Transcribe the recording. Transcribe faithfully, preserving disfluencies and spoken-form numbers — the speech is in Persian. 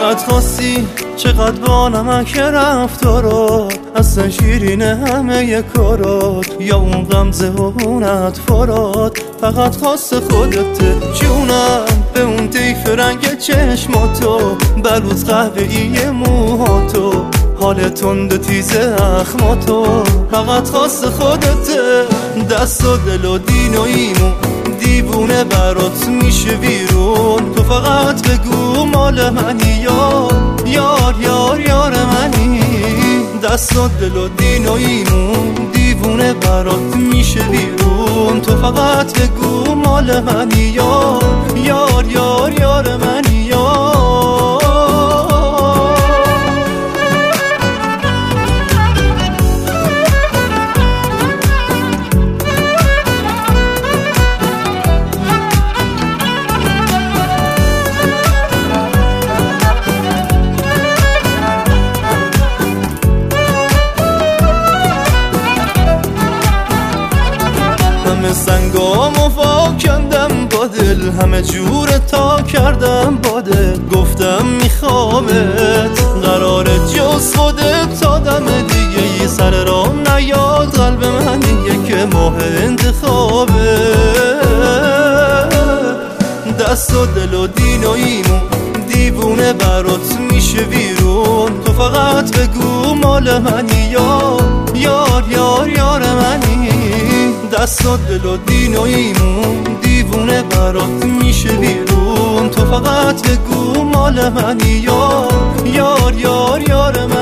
چقدر خواستی چقدر با نمک رفتارات، اصلا شیرینه همه کارات، یا اون غمزه و اون اطفارات فقط خواست خودته جونم. به اون طیف رنگ چشماتو، بلوز قهوه‌ای موهاتو، حال تند تیز اخماتو فقط خواست خودته. دست و دل و دین و ایمون دیوونه برات میشه بیرون، تو فقط بگو مال منی یار یار یار یار منی. دست و دل و دین و ایمون دیوونه برات میشه بیرون، تو فقط بگو مال منی یار یار یار یار منی یار. همه سنگامو فاکندم با دل، همه جور تا کردم با دل، گفتم میخوامت قراره جز خودت تا دم دیگه ای سر رام نیاد قلب من دیگه که ماه انتخابه. دست و دل و دین و ایمون دیوونه برات میشه بیرون، تو فقط بگو مال منی یار یار یار یار منی. دست و دل و دین و ایمون دیوونه برات میشه بیرون، تو فقط بگو مال منی یار یار یار یار منی.